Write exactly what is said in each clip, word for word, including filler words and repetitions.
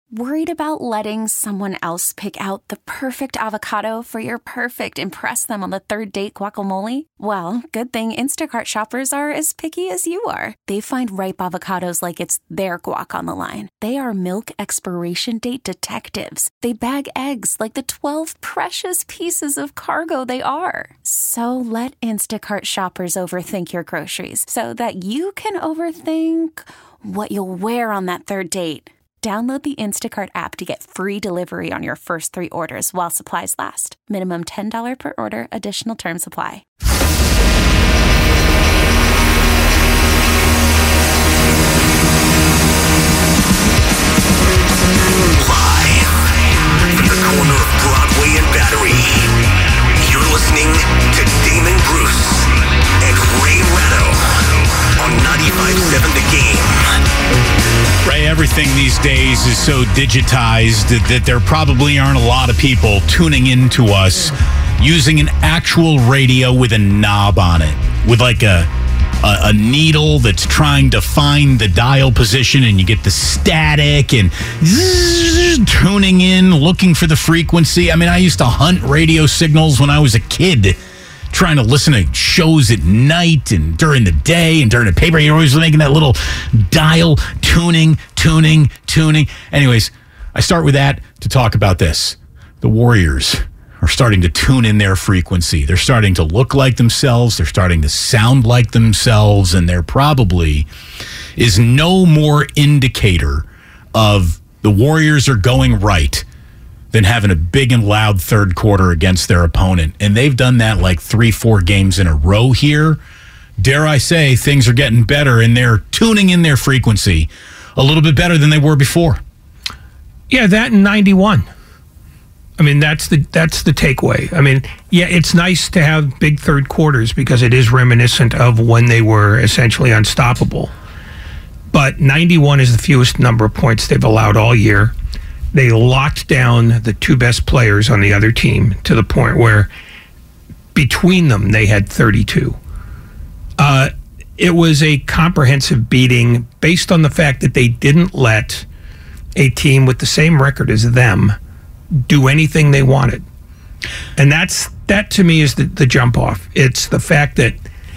Worried about letting someone else pick out the perfect avocado for your perfect impress them on the third date guacamole? Well, good thing Instacart shoppers are as picky as you are. They find ripe avocados like it's their guac on the line. They are milk expiration date detectives. They bag eggs like the twelve precious pieces of cargo they are. So let Instacart shoppers overthink your groceries so that you can overthink what you'll wear on that third date. Download the Instacart app to get free delivery on your first three orders while supplies last. Minimum ten dollars per order. Additional terms apply. Live from the corner of Broadway and Battery, you're listening to Damon Bruce and Ray Ratto on ninety-five point seven The Game. Ray, everything these days is so digitized that, that there probably aren't a lot of people tuning into us using an actual radio with a knob on it, with like a, a, a needle that's trying to find the dial position, and you get the static and zzz, tuning in, looking for the frequency. I mean, I used to hunt radio signals when I was a kid, trying to listen to shows at night and during the day and during the paper. You're always making that little dial tuning, tuning, tuning. Anyways, I start with that to talk about this. The Warriors are starting to tune in their frequency. They're starting to look like themselves. They're starting to sound like themselves. And there probably is no more indicator of the Warriors are going right than having a big and loud third quarter against their opponent. And they've done that like three, four games in a row here. Dare I say, things are getting better, and they're tuning in their frequency a little bit better than they were before. Yeah, that in ninety-one. I mean, that's the that's the takeaway. I mean, yeah, it's nice to have big third quarters because it is reminiscent of when they were essentially unstoppable. But ninety-one is the fewest number of points they've allowed all year. They locked down the two best players on the other team to the point where between them they had thirty-two. Uh, it was a comprehensive beating based on the fact that they didn't let a team with the same record as them do anything they wanted. And that's that to me is the, the jump off. It's the fact that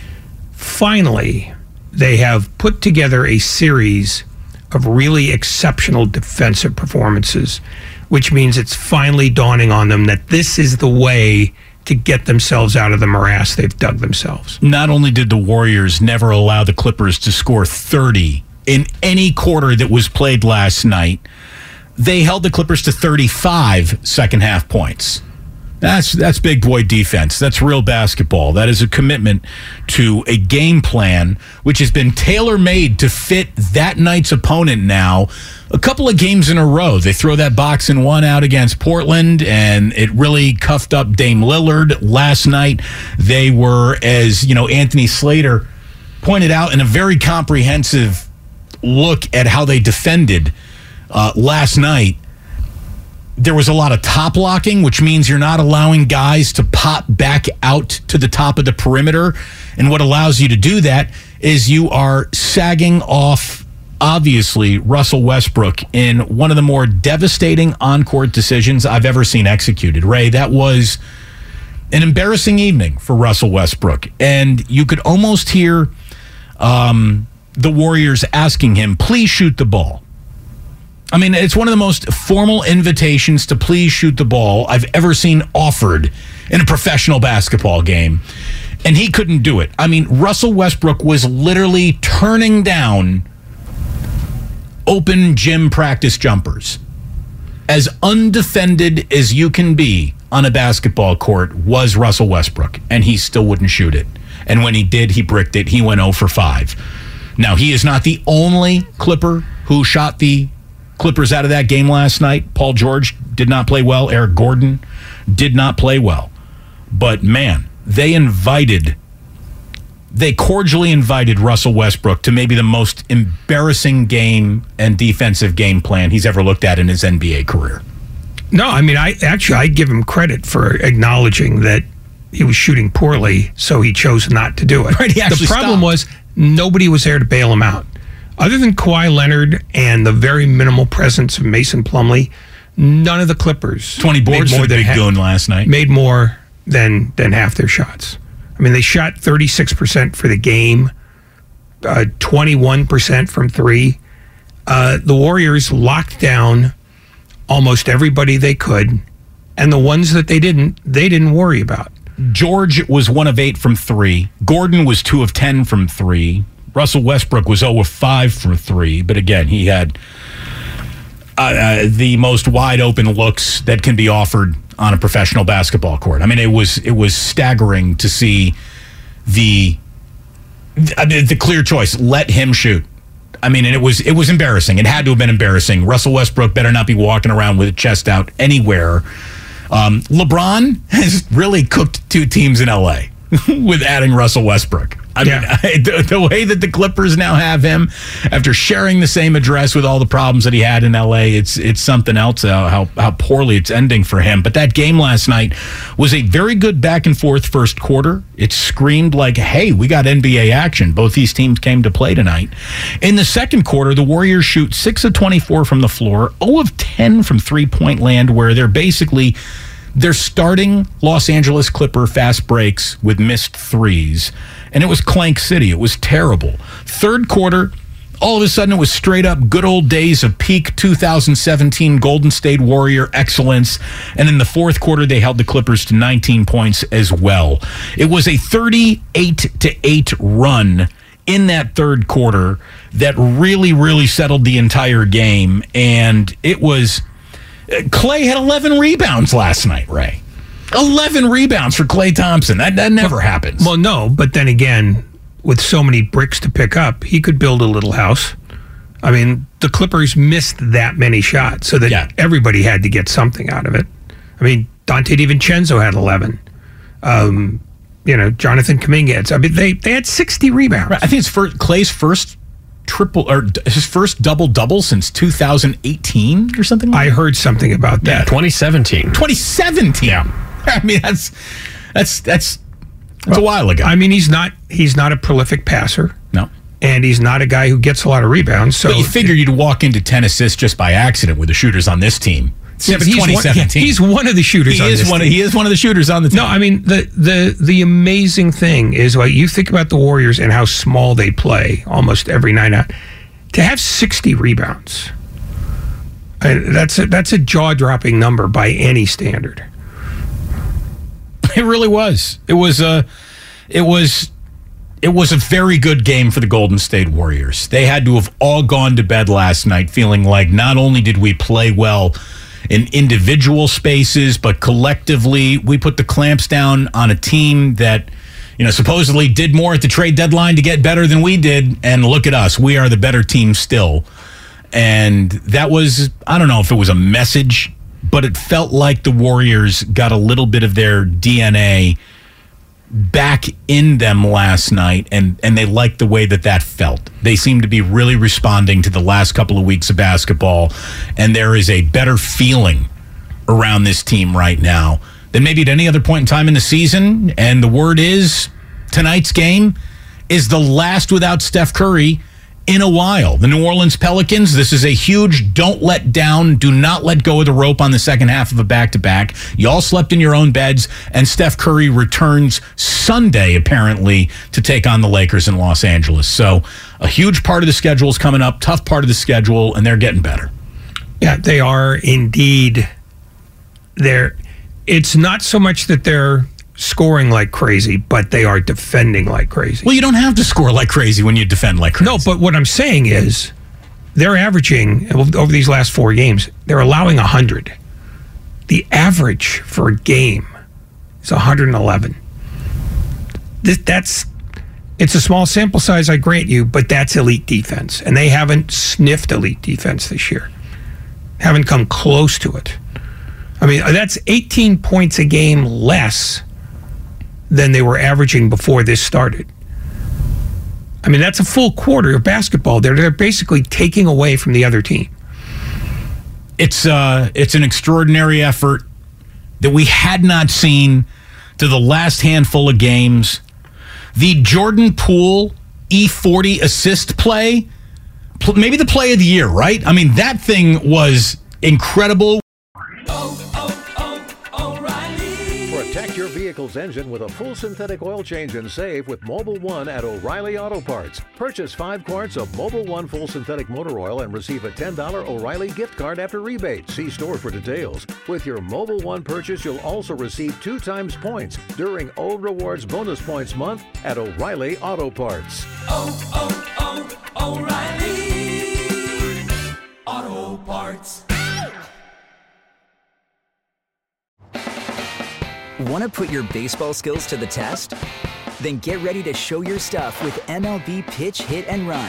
finally they have put together a series of really exceptional defensive performances, which means it's finally dawning on them that this is the way to get themselves out of the morass they've dug themselves. Not only did the Warriors never allow the Clippers to score thirty in any quarter that was played last night, they held the Clippers to thirty-five second half points. That's that's big boy defense. That's real basketball. That is a commitment to a game plan which has been tailor-made to fit that night's opponent now. A couple of games in a row, they throw that box and one out against Portland, and it really cuffed up Dame Lillard. Last night, they were, as you know, Anthony Slater pointed out in a very comprehensive look at how they defended uh, last night. There was a lot of top blocking, which means you're not allowing guys to pop back out to the top of the perimeter. And what allows you to do that is you are sagging off, obviously, Russell Westbrook in one of the more devastating on-court decisions I've ever seen executed. Ray, that was an embarrassing evening for Russell Westbrook. And you could almost hear um, the Warriors asking him, please shoot the ball. I mean, it's one of the most formal invitations to please shoot the ball I've ever seen offered in a professional basketball game. And he couldn't do it. I mean, Russell Westbrook was literally turning down open gym practice jumpers. As undefended as you can be on a basketball court was Russell Westbrook, and he still wouldn't shoot it. And when he did, he bricked it. He went oh for five. Now, he is not the only Clipper who shot the Clippers out of that game last night. Paul George did not play well. Eric Gordon did not play well. But, man, they invited, they cordially invited Russell Westbrook to maybe the most embarrassing game and defensive game plan he's ever looked at in his N B A career. No, I mean, I actually, I give him credit for acknowledging that he was shooting poorly, so he chose not to do it. Right, he actually the problem stopped. was nobody was there to bail him out. Other than Kawhi Leonard and the very minimal presence of Mason Plumlee, none of the Clippers twenty boards made for more the than big ha- goon last night. Made more than than half their shots. I mean, they shot thirty-six percent for the game, uh, twenty-one percent from three. Uh, the Warriors locked down almost everybody they could, and the ones that they didn't, they didn't worry about. George was one of eight from three. Gordon was two of ten from three. Russell Westbrook was zero of five from three. But again, he had uh, uh, the most wide open looks that can be offered on a professional basketball court. I mean, it was it was staggering to see the the, the clear choice. Let him shoot. I mean, and it was it was embarrassing. It had to have been embarrassing. Russell Westbrook better not be walking around with a chest out anywhere. Um, LeBron has really cooked two teams in L A with adding Russell Westbrook. I Yeah. mean, I, the, the way that the Clippers now have him, after sharing the same address with all the problems that he had in L A, it's it's something else uh, how how poorly it's ending for him. But that game last night was a very good back and forth first quarter. It screamed like, hey, we got N B A action. Both these teams came to play tonight. In the second quarter, the Warriors shoot six of twenty-four from the floor, zero of ten from three-point land, where they're basically they're starting Los Angeles Clipper fast breaks with missed threes. And it was Clank City. It was terrible. Third quarter, all of a sudden it was straight up good old days of peak two thousand seventeen Golden State Warrior excellence. And in the fourth quarter, they held the Clippers to nineteen points as well. It was a thirty-eight to eight run in that third quarter that really, really settled the entire game. And it was... Klay had eleven rebounds last night, Ray. eleven rebounds for Klay Thompson. That, that never well, happens. Well, no, but then again, with so many bricks to pick up, he could build a little house. I mean, the Clippers missed that many shots, so that Yeah. everybody had to get something out of it. I mean, Dante DiVincenzo had eleven. Um, you know, Jonathan Kuminga had, I mean, they, they had sixty rebounds. I think it's for Klay's first triple or his first double double since two thousand eighteen or something like I that. heard something about Yeah, that. twenty seventeen. twenty seventeen. Yeah. I mean, that's that's that's that's a while ago. I mean, he's not he's not a prolific passer, no. and he's not a guy who gets a lot of rebounds. So But you figure you'd walk into ten assists just by accident with the shooters on this team. yeah, but he's one, twenty seventeen. he's one of the shooters. he on is this one. team. Of, he is one of the shooters on the team. No, I mean the the the amazing thing is, like, you think about the Warriors and how small they play almost every night out. To have sixty rebounds, and that's a, that's a jaw dropping number by any standard. It really was. It was a, it was, it was a very good game for the Golden State Warriors. They had to have all gone to bed last night feeling like not only did we play well in individual spaces, but collectively we put the clamps down on a team that, you know, supposedly did more at the trade deadline to get better than we did. And look at us. We are the better team still. And that was, I don't know if it was a message, but it felt like the Warriors got a little bit of their D N A back in them last night, and, and they liked the way that that felt. They seem to be really responding to the last couple of weeks of basketball, and there is a better feeling around this team right now than maybe at any other point in time in the season. And the word is, tonight's game is the last without Steph Curry in a while. The New Orleans Pelicans, this is a huge don't let down, do not let go of the rope on the second half of a back-to-back. You all slept in your own beds, and Steph Curry returns Sunday, apparently, to take on the Lakers in Los Angeles. So a huge part of the schedule is coming up, tough part of the schedule, and they're getting better. Yeah, they are indeed. They're. It's not so much that they're scoring like crazy, but they are defending like crazy. Well, you don't have to score like crazy when you defend like crazy. No, but what I'm saying is they're averaging, over these last four games, they're allowing one hundred. The average for a game is one hundred eleven. This, that's, it's a small sample size, I grant you, but that's elite defense. And they haven't sniffed elite defense this year. Haven't come close to it. I mean, that's eighteen points a game less than they were averaging before this started. I mean, that's a full quarter of basketball. They're, they're basically taking away from the other team. It's uh, it's an extraordinary effort that we had not seen to the last handful of games. The Jordan Poole E forty assist play pl- maybe the play of the year, right? I mean, that thing was incredible. Protect your vehicle's engine with a full synthetic oil change and save with Mobil one at O'Reilly Auto Parts. Purchase five quarts of Mobil one full synthetic motor oil and receive a ten dollars O'Reilly gift card after rebate. See store for details. With your Mobil one purchase, you'll also receive two times points during O Rewards Bonus Points Month at O'Reilly Auto Parts. Oh, oh, oh, O'Reilly Auto Parts. Want to put your baseball skills to the test? Then get ready to show your stuff with M L B Pitch, Hit, and Run.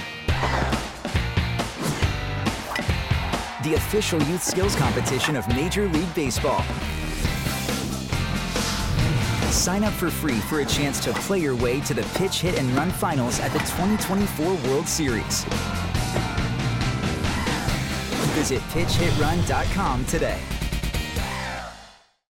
The official youth skills competition of Major League Baseball. Sign up for free for a chance to play your way to the Pitch, Hit, and Run finals at the twenty twenty-four World Series. Visit pitch hit run dot com today.